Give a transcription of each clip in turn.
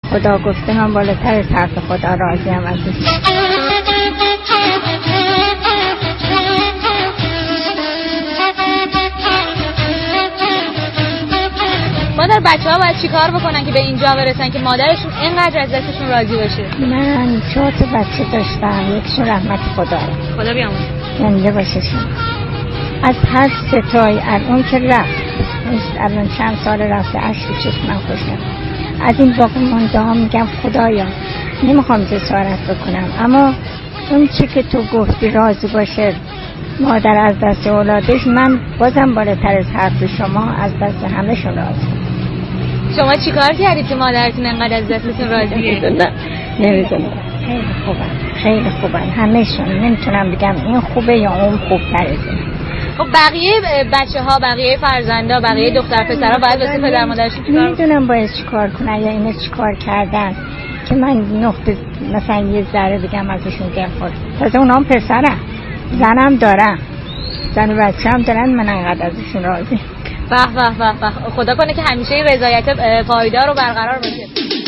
خدا گفته من بالاتر از حرف خدا راضیم ازش. مادر بچه‌ها باید چیکار بکنن که به اینجا برسن که مادرشون اینقدر از دستشون راضی باشه؟ من 4 تا بچه داشتم، یکشون رحمت خدا بیامرزه زنده باشه شما. از هر 3 تای الان که رفت، الان چند سال رفته، اشک چشم من خوشم. از این باقی مانده ها میگم خدایا نمیخوام جسارت بکنم، اما اون چی که تو گفتی راضی باشه مادر از دست اولادش، من بازم بالاتر از حرف شما از دست همه شون راضی. شما چیکار کردید که مادرتون انقدر از دستتون راضیه؟ نمیدونم. خیلی خوبن همه‌شون. نمیتونم بگم این خوبه یا اون خوب‌تره. خب بقیه بچه‌ها، بقیه فرزندا، بقیه دختر پسرها باید واسه پدر مادرشون چیکار نمیدونم باید چیکار کنن یا اینا چیکار کردن که من نقطه مثلا یه ذره بگم ازشون دلخور. تازه اونا هم پسرم، زنم دارم، زن و بچه هم دارن، من انقدر ازشون راضی. به خدا کنه که همیشه این رضایت پایدار و برقرار باشه.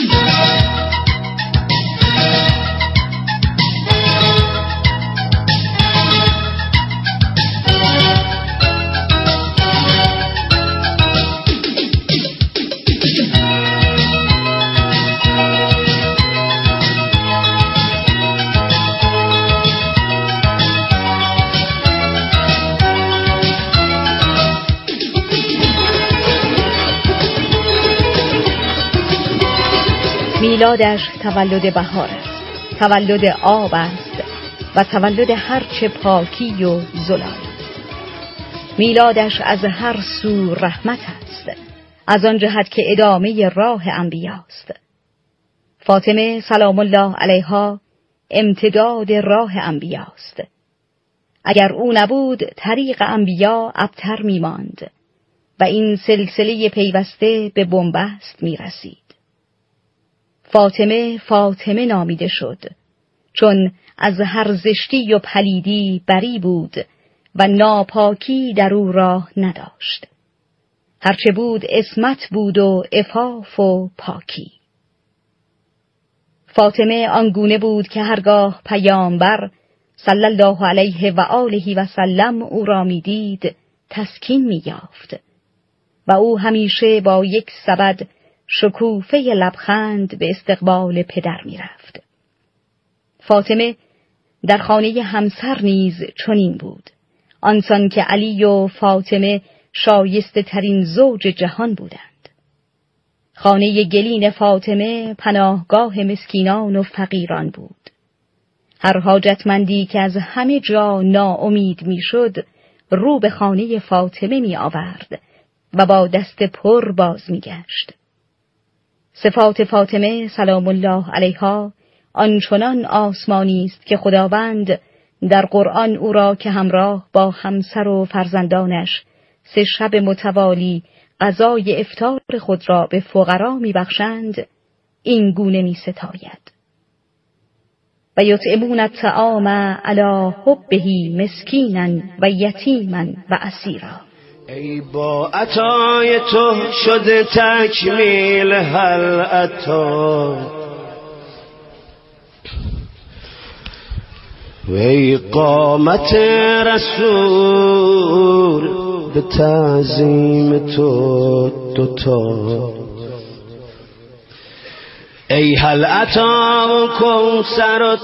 میلادش تولد بهار است، تولد آب است و تولد هرچه پاکی و زلال. میلادش از هر سو رحمت است، از آن جهت که ادامه راه انبیاست. فاطمه سلام الله علیها امتداد راه انبیاست. اگر او نبود طریق انبیا ابتر میماند و این سلسله پیوسته به بنبست میرسید. فاطمه نامیده شد چون از هر زشتی و پلیدی بری بود و ناپاکی در او راه نداشت. هرچه بود عصمت بود و عفاف و پاکی. فاطمه آنگونه بود که هرگاه پیامبر صلی الله علیه و آله و سلم او را میدید تسکین می‌یافت و او همیشه با یک سبد شکوفه لبخند به استقبال پدر می رفت. فاطمه در خانه همسر نیز چنین بود، آنسان که علی و فاطمه شایسته ترین زوج جهان بودند. خانه گلین فاطمه پناهگاه مسکینان و فقیران بود. هر حاجتمندی که از همه جا ناامید می شد، رو به خانه فاطمه می آورد و با دست پر باز می گشت. صفات فاطمه سلام الله علیها آنچنان آسمانی است که خداوند در قرآن او را که همراه با همسر و فرزندانش 3 شب متوالی غذای افطار خود را به فقرا میبخشند این گونه میستاید: و یطعمون الطعام علی حبه مسکینا و یتیما و اسیرا. ای با عطای تو شده تکمیل هل عطا، و ای قامت رسول به تعظیم تو دوتا. ای هل عطا و کوثر و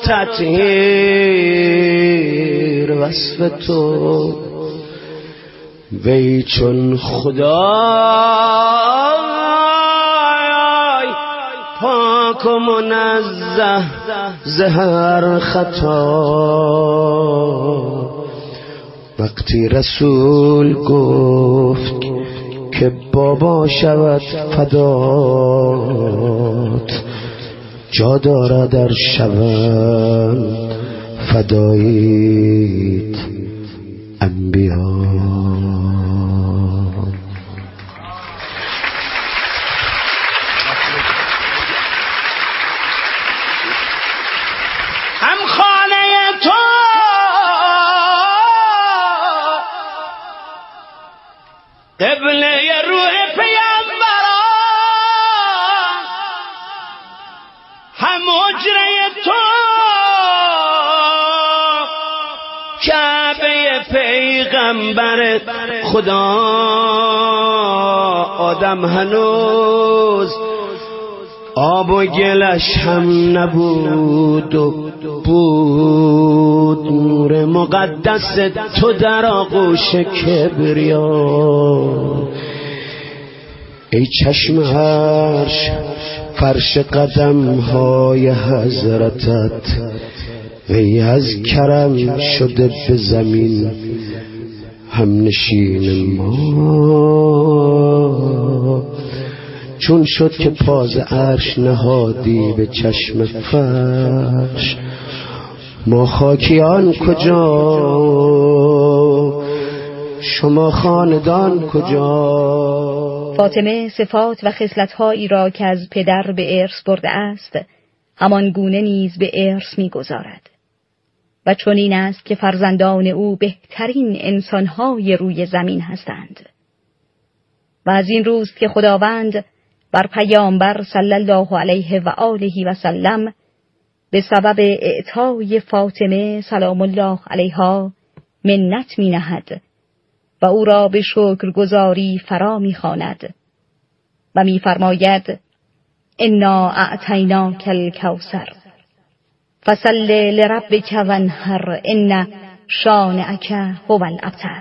تطهیر وصف تو، وی چون خدای پاک و منزه زهر خطا. وقتی رسول گفت که بابا شود فدات، جا دارد در شوند فداییت انبیا. هم خانه تو قبله روح پیامبران، مجره تو کعبه پیغمبر خدا آدم هنوز آب و گلش هم نبود و بود نور مقدس تو در آغوش کبریا. ای چشم عرش فرش قدم های حضرتت، ای از کرم شده به زمین هم نشین ما. چون شد که پاز عرش نهادی به چشم فرش، ما خاکیان کجا شما خاندان کجا؟ فاطمه صفات و خصلت‌هایی را که از پدر به ارث برده است همان گونه نیز به ارث می‌گذارد و چنین است که فرزندان او بهترین انسان‌های روی زمین هستند. و از این روست که خداوند بر پیامبر صلی الله علیه و آله و سلم به سبب اعطای فاطمه سلام الله علیها منت می نهد و او را به شکرگزاری فرا می خواند و می فرماید انا اعطیناک الکوثر فصل لربک وانحر ان شانئک هو الابتر.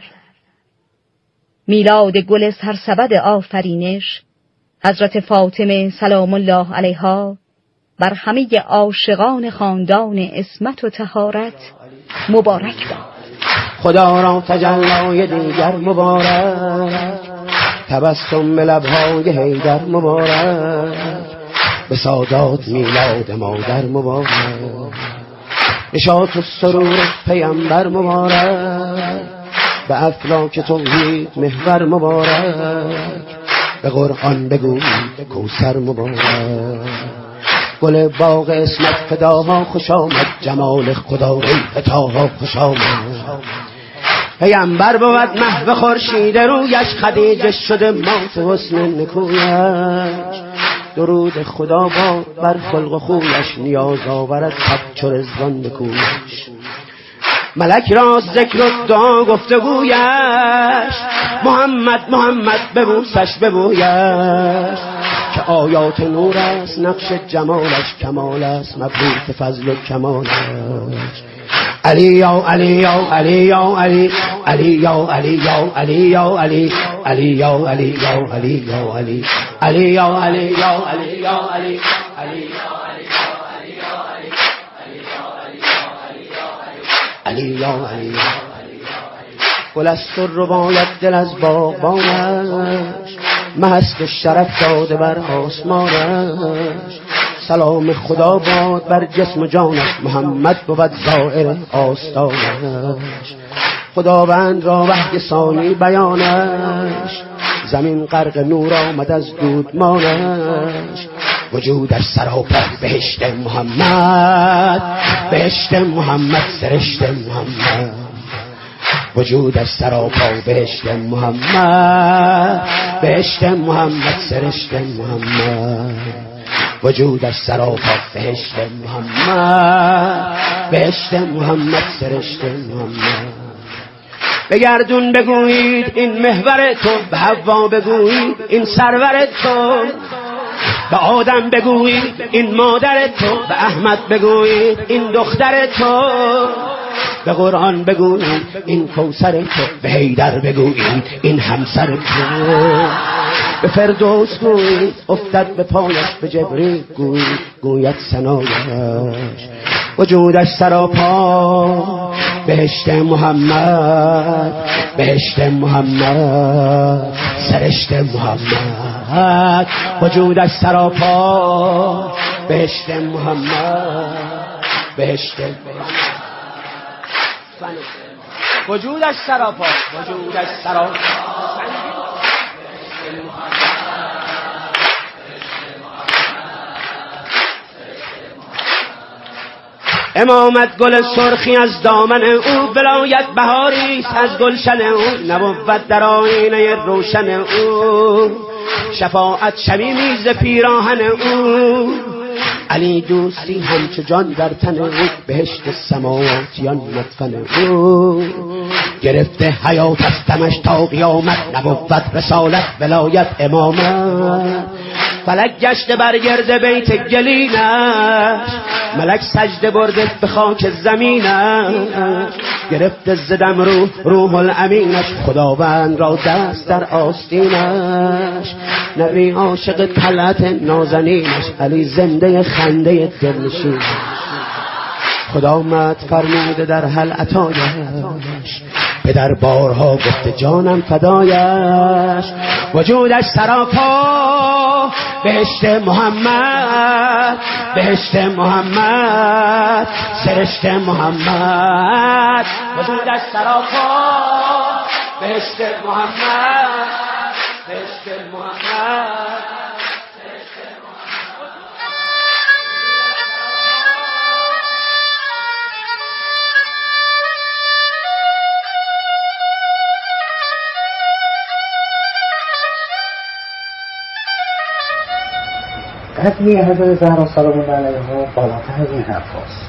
میلاد گل سرسبد آفرینش حضرت فاطمه سلام الله علیها بر همه عاشقان خاندان عصمت و طهارت مبارک باد. خدا را تجلای دیگر مبارک، تبسم به لبهای حیدر مبارک، به سادات میلاد مادر مبارک، نشاط و سرور پیامبر مبارک، به افلاک توحید محور مبارک، به قرآن بگوی کوثر مبارک. گل باغ اسمت فداها خوش آمد، جمال خدا ریحتاها خوش آمد. پیامبر بود محو خورشید رویش، خدیجه شده مات حسن نکویش. درود خدا بر خلق و خویش، نیاز آورد صد چو رضوان بکویش. ملک را ذکر و دعا گفتگویش، محمد محمد ببوسش ببویش. که آیات نور است نقش جمالش، کمال است مبهوت فضل و کمالش. علی یا علی یا علی یا علی، علی یا علی یا علی یا علی، علی یا علی یا علی یا علی، علی یا علی یا علی یا علی، علی علی یا علی. گل است و روایت دل از باغبانش، مهست شرف داده بر آسمانش. سلام خدا باد بر جسم و جانش، محمد بود زائر آستانش. خداوند را وحی ثانی بیانش، زمین غرق نور آمد از دودمانش. وجودش سراپا بهشت محمد، بهشت محمد سرشت محمد. وجودش سراپا بهشت محمد، بهشت محمد سرشت محمد. وجودش سراپا بهشت محمد، بهشت محمد سرشت محمد. بگردون بگویید این محور تو، به حوا بگویید این سرور تو، به آدم بگویید این مادر تو، به احمد بگویید این دختر تو، به قرآن بگویید این کوثر تو، به حیدر بگویید این همسر تو، به فردوس گویید افتد به پایش، به جبریل گویید گوید ثنایش. وجودش سراپا بهشت محمد، بهشت محمد سرشت محمد. وجودش سراپا بهشت محمد، بهشت وجودش سراپا، وجودش سراپا. امامت گل سرخی از دامن او، ولایت بهاری از گلشن او، نبوت در آینه روشن او، شفاعت شمیمی ز پیراهن او. علی دوستی همچو جان در تن او، بهشت سماواتیان مدفن او. گرفته حیات از دمش تا قیامت، نبوت رسالت ولایت امامت. فلک گشته بر گرد بیت گلینش، ملک سجده برده به خاک زمینش. گرفته زدم روح الامینش، خداوند را دست در آستینش. نبی عاشق طلعت نازنینش، علی زنده خنده دلنشینش. خدا آمد فرموده در حل عطایش، به دربارها گفته جانم فدایش. وجودش سراپا بهشت محمد، بهشت محمد، سرشت محمد. وجودش سراپا بهشت محمد، بهشت محمد. قدری حضرت زهرا سلام الله علیها بالاتر از این حرف هست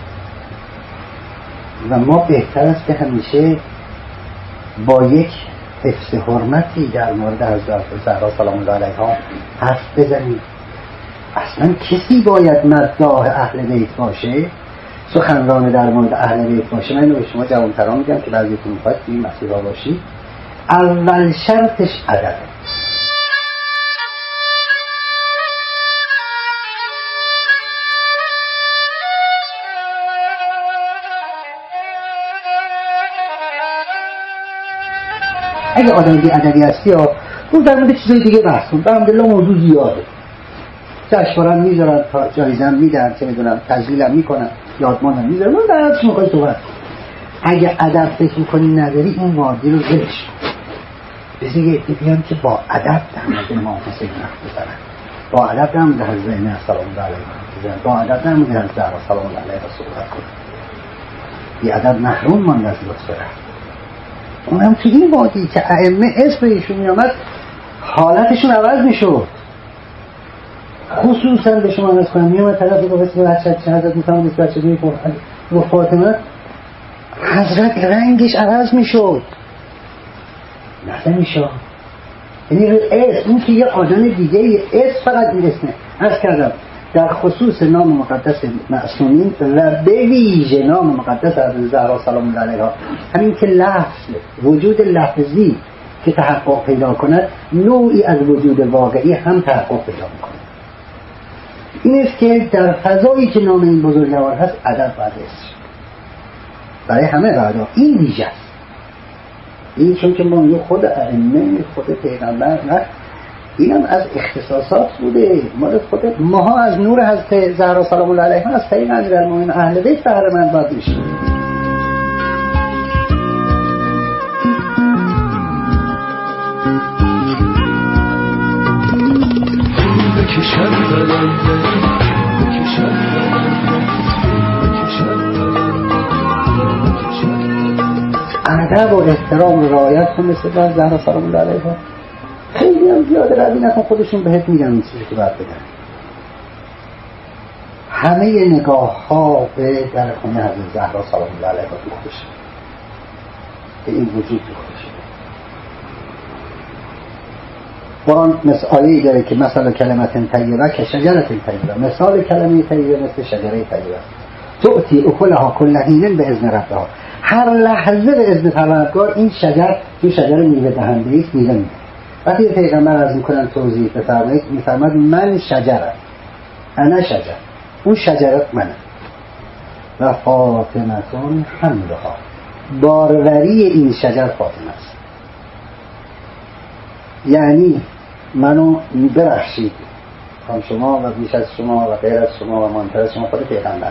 و ما بهتر است که همیشه با یک حفظ حرمتی در مورد حضرت زهرا سلام الله علیها حرف بزنیم. اصلا کسی باید مداح اهل بیت باشه، سخنران در مورد اهل بیت باشه. من به شما جوانتران میگم که بعضیتون میخواید این مسیر را باشید، اول شرطش ادبه. اگه آدم بی ادبی هستی ها اون در مورد چیزای دیگه بحث کن. الحمدلله موضوع زیاده، جشنواره‌ام میذارن، جایزه‌ام میدن، چه میدونم تجلیلم میکنن، یادمانم میذارن، من در حدش میخوای صحبت. اگه ادب فکر میکنی نداری این وادی رو ولش کن. بذار یه عده بیان که با ادب در مورد امام حسین حرف بزنن، با ادب در مورد حضرت زینب سلام الله علیها، با ادب در مورد حضرت زهرا سلام الله علیها صحبت کنن. بی ادب محروم ماند از لطف رحمت. اونم تو این وادی که ائمه اسم ایشون میامد حالتشون عوض میشد. خصوصا به شما عرض کنم میامد طرف رو بسید بچه حضرت میفهمد بچه دوی فاطمه حضرت رنگش عوض میشد، نظر میشد. یعنی اون که یه آدم دیگه اسم فقط میرسنه. عرض کردم در خصوص نام مقدس معصومین و به ویژه نام مقدس حضرت زهرا سلام الله علیها، همین که لفظ وجود لفظی که تحقق پیدا کند نوعی از وجود واقعی هم تحقق پیدا میکند. این است که در فضایی که نام این بزرگوار هست ادب باید است برای همه بعدا. این ویژه است. این چون که ما خود ائمه خود پیغمبر نه، اینم از اختصاصات بوده مال خود ماها. از نور حضرت زهرا سلام الله علیها از طریق امیرالمومنین اهل بیت بهره مند باید میشیم. ادب و احترام و رعایت کن مثل زهرا سلام الله علیها. خیلی هم زیاده روی نکن، خودشون بهت میگن این چیزی که باید بگن. همه نگاه ها به در خونه حضرت زهرا سلام الله علیها دوخته شد، به این وجود دوخته شد. قرآن مسئله داره که مثلا کلمت طیبه که شجرت طیبه، مثال کلمه طیبه مثل شجره طیبه، تؤتی اکلها کل حین به اذن ربها، هر لحظه به اذن پروردگار این شجر این شجر میوه دهنده است، میوه میده. وقتی پیغمبر از میکنن توضیح بفرمایید میفرماد من شجرم، انا شجر، اون شجرت منم. و فاطمتون حملها، باروری این شجر فاطمه است. یعنی منو ببخشید هم شما و بیش از شما و غیر از شما و مهمتر از شما خود پیغمبر،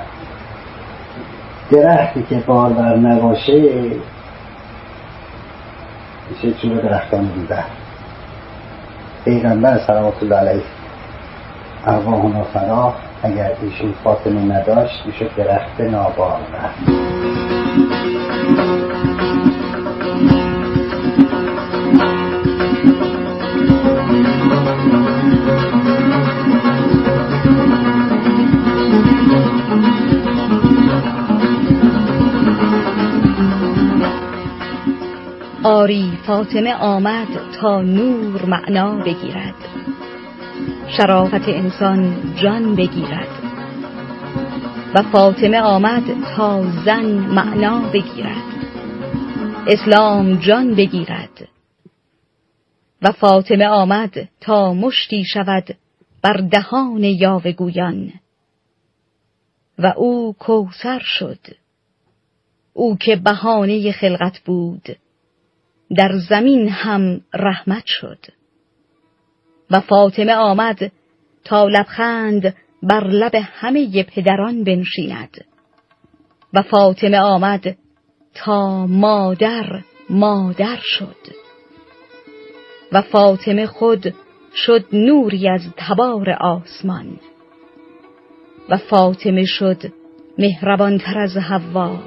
درختی که بارور نباشه میشه چوب درختان دیگر. پیغمبر صلوات الله علیه ارواحنا فراح، اگر ایشون فاطمه نداشت میشه درخت نابارور. آری فاطمه آمد تا نور معنا بگیرد، شرافت انسان جان بگیرد. و فاطمه آمد تا زن معنا بگیرد، اسلام جان بگیرد. و فاطمه آمد تا مشتی شود بر دهان یاوه‌گویان. و او کوثر شد، او که بهانه خلقت بود، در زمین هم رحمت شد. و فاطمه آمد تا لبخند بر لب همه پدران بنشیند. و فاطمه آمد تا مادر مادر شد. و فاطمه خود شد نوری از تبار آسمان. و فاطمه شد مهربانتر از حوا،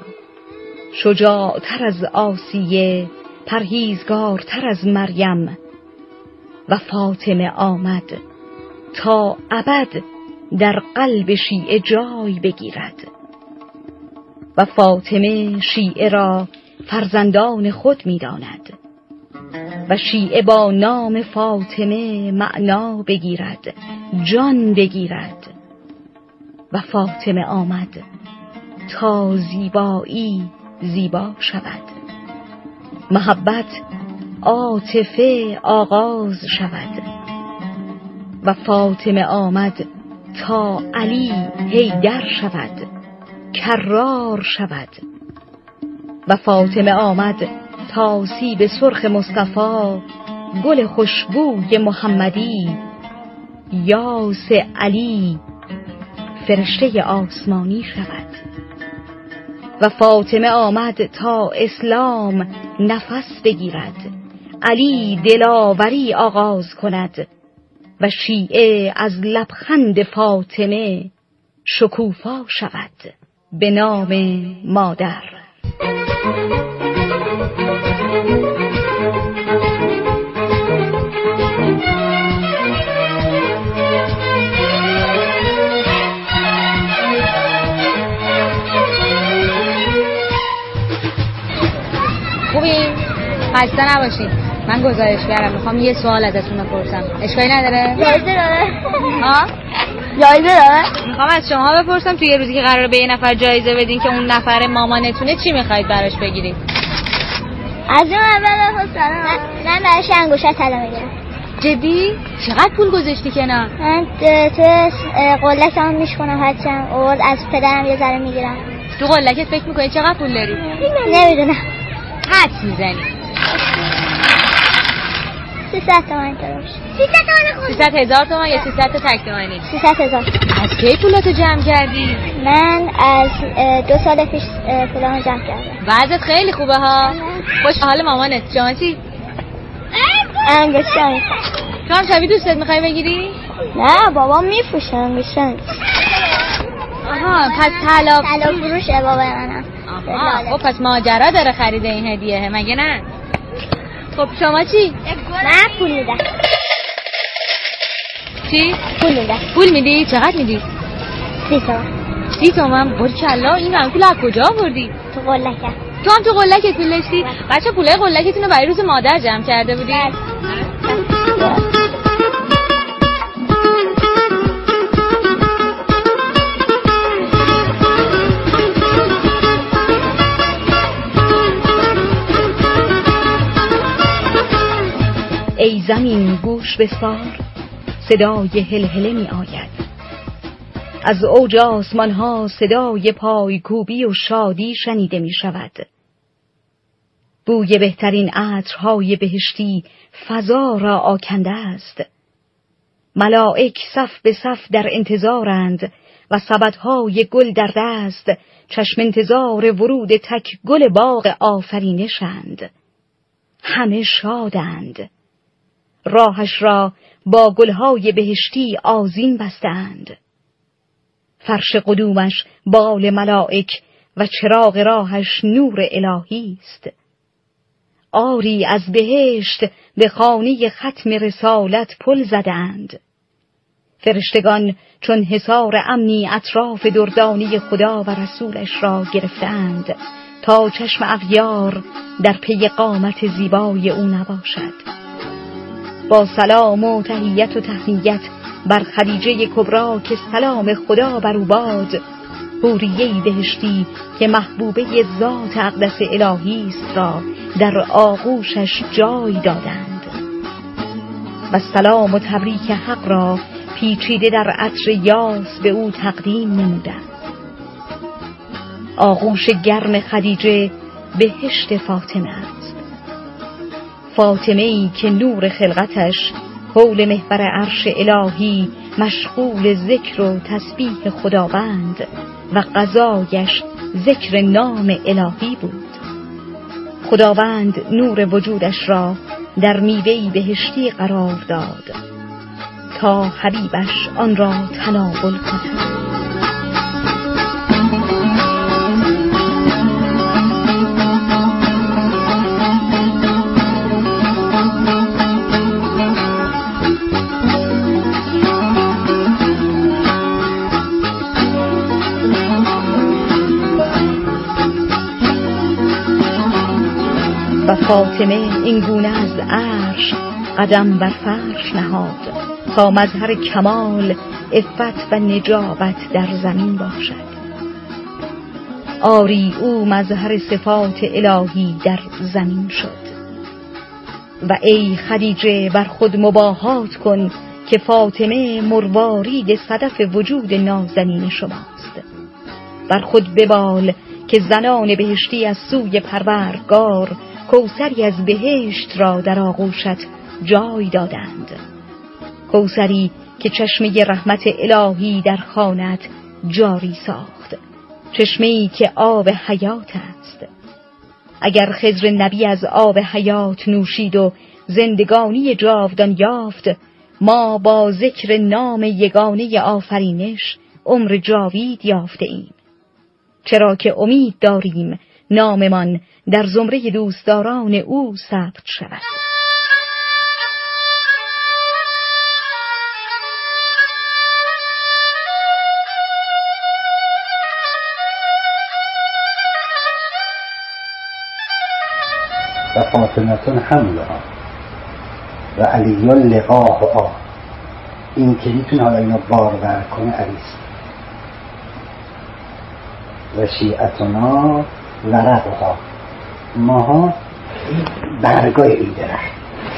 شجاعتر از آسیه، پرهیزگارتر از مریم. و فاطمه آمد تا ابد در قلب شیعه جای بگیرد. و فاطمه شیعه را فرزندان خود می داند و شیعه با نام فاطمه معنا بگیرد، جان بگیرد. و فاطمه آمد تا زیبایی زیبا شود، محبت عاطفه آغاز شود. و فاطمه آمد تا علی حیدر شود، کرار شود. و فاطمه آمد تا سیب سرخ مصطفی، گل خوشبوی محمدی، یاس علی فرشته آسمانی شود. و فاطمه آمد تا اسلام نفس بگیرد، علی دلاوری آغاز کند. و شیعه از لبخند فاطمه شکوفا شود به نام مادر. خوبین؟ خسته نباشید. من گزارشگرم، میخوام یه سوال ازتون بپرسم. اشکالی نداره؟ جایزه داره؟ ها؟ جایزه داره؟ میخوام از شما بپرسم توی روزی که قراره به یه نفر جایزه بدین که اون نفر مامانتونه، چی میخواید براش بگیرید؟ از اون اول حسنا من براش انگشت طلا میگیرم. جدی؟ چقدر پول گذاشتی کنار؟ من تو قلکم میشکنم، هرچند آورد از پدرم یه ذره میگیرم. تو قلکت فکر میکنی چقدر پول داری؟ نمیدونم. حدس میزنی؟ 300 تومن داره. 300,000 تومن یا 300 تا تک تومنی؟ 300,000. از کی پولاتو جمع کردی؟ من از 2 سال پیش پولامو جمع کردم. وضعت خیلی خوبه ها. خوش حال مامانت. شما چی؟ انگشتم. تو هم شبیه دوستت میخوای بگیری؟ نه بابام میفروشه انگشتم. آها پس طلا فروشه بابای منم. آها خب پس ماجرا داره خرید این هدیه مگه نه؟ خب شما چی؟ من پول میدم. چی؟ پول میدم. پول میدی؟ چقدر میدی؟ 30 تومن. 30 تومن؟ برکلا این هم پول از کجا آوردی؟ تو قلکم. تو هم تو قلکت پول داشتی؟ بچه پولای قلکتون رو برای روز مادر جمع کرده بودی؟ ای زمین گوش بسپار، صدای هلهله می آید. از اوج آسمان ها صدای پایکوبی و شادی شنیده می شود. بوی بهترین عطرهای بهشتی فضا را آکنده است. ملائک صف به صف در انتظارند و سبدهای گل در دست، چشم انتظار ورود تک گل باغ آفرینشند. همه شادند. راهش را با گلهای بهشتی آذین بستند. فرش قدومش بال ملائک و چراغ راهش نور الهی است. آری از بهشت به خانه ختم رسالت پل زدند. فرشتگان چون حصار امنی اطراف دردانه خدا و رسولش را گرفتند تا چشم اغیار در پی قامت زیبای او نباشد. با سلام و تحیت و تهنیت بر خدیجه کبرا که سلام خدا بر او باد، حوریه‌ای بهشتی که محبوبه ذات اقدس الهی است را در آغوشش جای دادند و سلام و تبریک حق را پیچیده در عطر یاس به او تقدیم نمودند. آغوش گرم خدیجه بهشت فاطمه است، فاطمه‌ای که نور خلقتش حول محور عرش الهی مشغول ذکر و تسبیح خداوند و غذایش ذکر نام الهی بود. خداوند نور وجودش را در میوه‌ای بهشتی قرار داد تا حبیبش آن را تناول کند. و فاطمه اینگونه از عرش قدم بر فرش نهاد تا مظهر کمال، عفت و نجابت در زمین باشد. آری او مظهر صفات الهی در زمین شد. و ای خدیجه بر خود مباهات کن که فاطمه مروارید صدف وجود نازنین شماست. بر خود ببال که زنان بهشتی از سوی پروردگار کوثری از بهشت را در آغوشت جای دادند، کوثری که چشمه رحمت الهی در خانت جاری ساخت، چشمه‌ای که آب حیات است. اگر خضر نبی از آب حیات نوشید و زندگانی جاودان یافت، ما با ذکر نام یگانه آفرینش عمر جاوید یافته ایم، چرا که امید داریم ناممان در زمره دوستداران او ثبت شود. و فاطمتون حملها و علی لقاها، این که میتونه حالا اینو بارور کنه علیست. و شیعتنا ورقها، ماها برگای این درخت.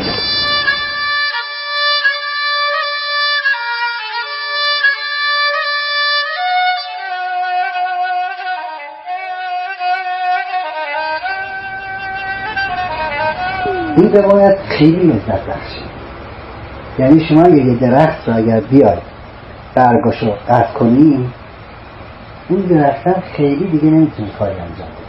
این روایت خیلی لذت بخشه. یعنی شما یه درخت رو اگر بیاید برگاشو قطع کنیم، اون درخت خیلی دیگه نمیتونه کاری انجام بده.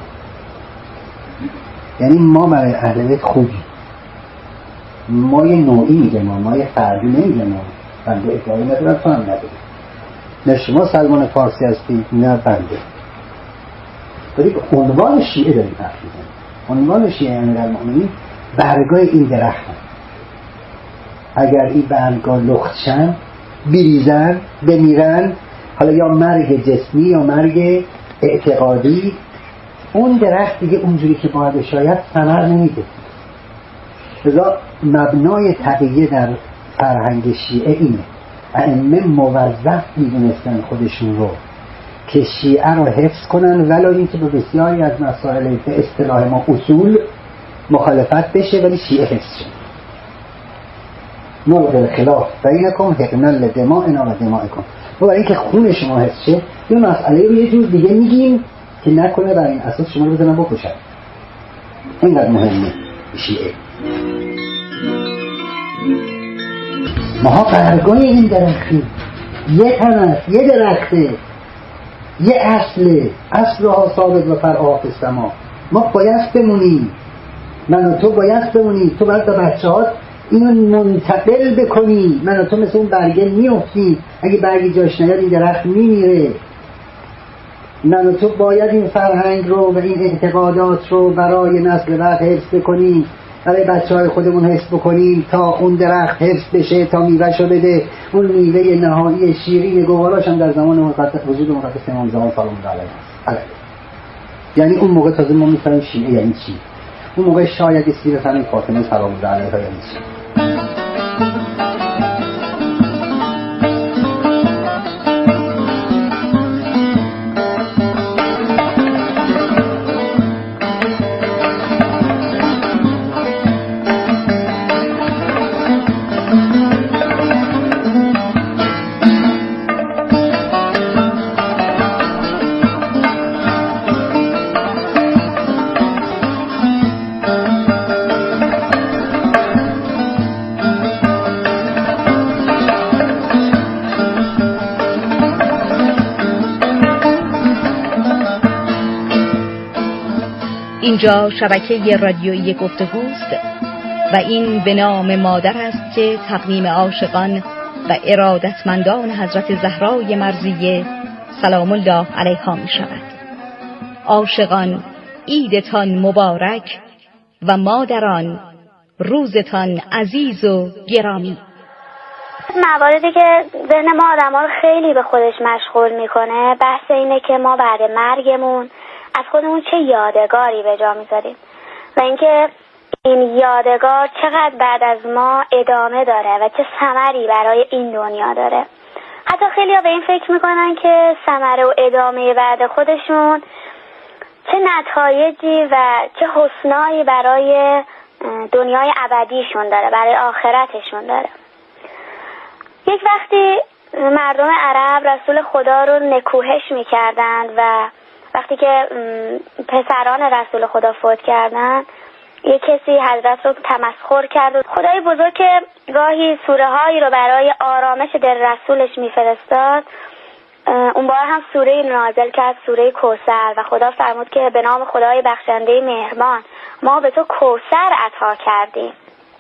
یعنی ما برای اهل بیت خوبی، ما یه نوعی میگه، ما یه فردی نمیگه، ما بنده ادعای ندارم، تو هم نداری، نه شما سلمان فارسی هستی نه بنده، ولی عنوان شیعه داریم حرف میزنیم. عنوان شیعه امیرالمؤمنین برگای این درخت هم. اگر این برگا لختشن، بریزن، بمیرن، حالا یا مرگ جسمی یا مرگ اعتقادی، اون درخت دیگه اونجوری که باید شاید ثمر نمیده. لذا مبنای تقیه در فرهنگ شیعه اینه. ائمه موظف میدونستن خودشون رو که شیعه رو حفظ کنن، ولو اینکه به بسیاری از مسائل به اصطلاح ما اصول مخالفت بشه، ولی شیعه حفظ شه. نقل خلاف بینکم حقنا لدمائنا و دمائکم. و برای اینکه خون شما حفظ شه، یه مسئله رو یه جور دیگه میگیم که نکنه برای این اساس شما رو بزنن بکشن. اینقدر مهمه شیعه. ماها برگای این درختی، یه تن است، یه درخته، یه اصله، اصلها ثابت و فرعها فی السما. ما باید بمونیم، من و تو باید بمونیم. تو باید به بچه‌هات اینو منتقل بکنی. من و تو مثل اون برگه میافتیم، اگه برگی جاش نیاد این درخت میمیره. من و تو باید این فرهنگ رو و این اعتقادات رو برای نسل بعد حفظ بکنیم، برای بچه‌های خودمون حفظ بکنیم تا اون درخت حفظ بشه، تا میوه‌شو بده. اون میوه نهایی شیرین گواراش هم در زمان وجود مقدس امام زمان سلام الله علیه است. یعنی اون موقع تازه ما می‌فهمیم شیعه یعنی چی. اون موقع شاید یه چیزی بفهمیم فاطمه سلام الله علیها یعنی چی. اینجا شبکه رادیویی گفتگوست و این به نام مادر است که تقدیم عاشقان و ارادتمندان حضرت زهرای مرضیه سلام الله علیها می شود. عاشقان عیدتان مبارک و مادران روزتان عزیز و گرامی. مواردی که ذهن ما آدم ها رو خیلی به خودش مشغول میکنه بحث اینه که ما بعد مرگمون از خودمون چه یادگاری به جا میذاریم و اینکه این یادگار چقدر بعد از ما ادامه داره و چه ثمری برای این دنیا داره. حتی خیلی ها به این فکر میکنن که ثمره و ادامه بعد خودشون چه نتایجی و چه حسنایی برای دنیای ابدیشون داره، برای آخرتشون داره. یک وقتی مردم عرب رسول خدا رو نکوهش میکردند و وقتی که پسران رسول خدا فوت کردن یک کسی حضرت رو تمسخر کرد و خدای بزرگ که گاهی سوره هایی رو برای آرامش دل رسولش میفرستاد اون بار هم سوره نازل کرد، سوره کوثر، و خدا فرمود که به نام خدای بخشنده مهربان ما به تو کوثر عطا کردیم.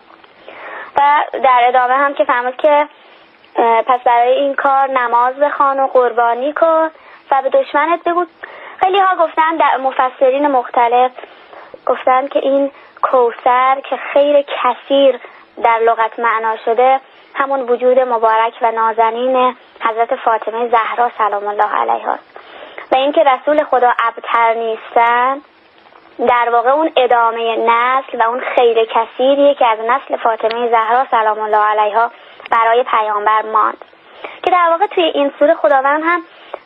و در ادامه هم که فرمود که پس برای این کار نماز بخوان و قربانی کن و به دشمنت بگو. خیلی ها گفتن، در مفسرین مختلف گفتن که این کوثر که خیر کثیر در لغت معنا شده همون وجود مبارک و نازنین حضرت فاطمه زهرا سلام الله علیها است و اینکه رسول خدا ابتر نیستن در واقع اون ادامه نسل و اون خیر کثیریه که از نسل فاطمه زهرا سلام الله علیها برای پیامبر ماند. که در واقع توی این سوره خداوند هم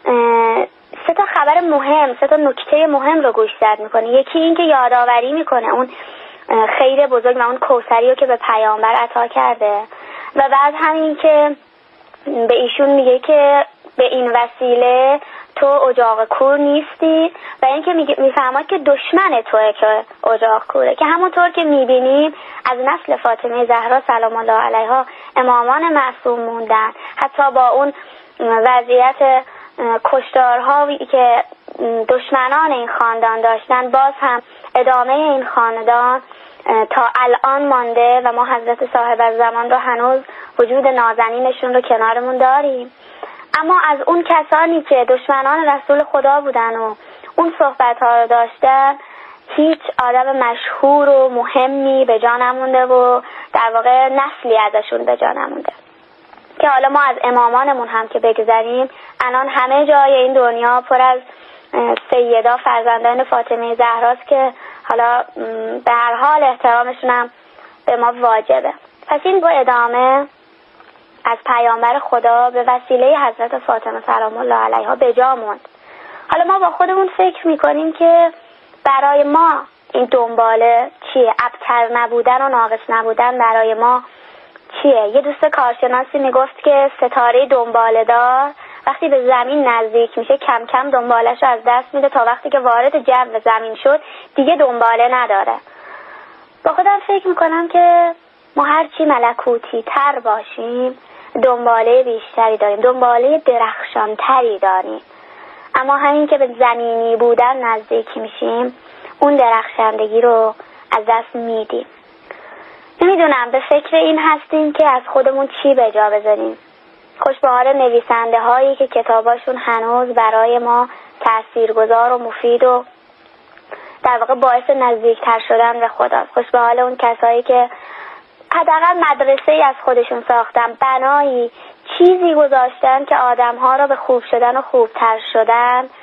سه تا خبر مهم، سه تا نکته مهم رو گوشزد میکنه. یکی این که یادآوری میکنه اون خیر بزرگ و اون کوثری رو که به پیامبر عطا کرده و بعد همین که به ایشون میگه که به این وسیله تو اجاق کور نیستی و اینکه میفهمد که دشمن توئه که اجاق کوره. که همونطور که میبینیم از نسل فاطمه زهرا سلام الله علیها امامان معصوم موندن، حتی با اون وضعیت کشتارهایی که دشمنان این خاندان داشتن باز هم ادامه این خاندان تا الان مانده و ما حضرت صاحب الزمان رو هنوز وجود نازنینشون رو کنارمون داریم. اما از اون کسانی که دشمنان رسول خدا بودن و اون صحبت ها رو داشتن هیچ آدم مشهور و مهمی به جا نمونده و در واقع نسلی ازشون به جا نمونده. که حالا ما از امامانمون هم که بگذاریم الان همه جای این دنیا پر از سیدا فرزندان فاطمه زهراست که حالا به هر حال احترامشون هم به ما واجبه. پس این با ادامه از پیامبر خدا به وسیله حضرت فاطمه سلام الله علیها به جا موند. حالا ما با خودمون فکر میکنیم که برای ما این دنباله چیه؟ ابتر نبودن و ناقص نبودن برای ما چیه؟ یه دوست کارشناسی میگفت که ستاره دنباله دار وقتی به زمین نزدیک میشه کم کم دنبالش رو از دست میده تا وقتی که وارد جو زمین شد دیگه دنباله نداره. با خودم فکر میکنم که ما هرچی ملکوتی تر باشیم دنباله بیشتری داریم، دنباله درخشانتری داریم. اما همین که به زمینی بودن نزدیک میشیم اون درخشندگی رو از دست میدیم. نمیدونم به فکر این هستیم که از خودمون چی به جا بذاریم. خوش به حال نویسنده هایی که کتاباشون هنوز برای ما تاثیرگذار و مفید و در واقع باعث نزدیکتر شدن به خداست. خوش به حال اون کسایی که حداقل مدرسه‌ای از خودشون ساختن، بنایی چیزی گذاشتن که آدم‌ها را به خوب شدن و خوبتر شدن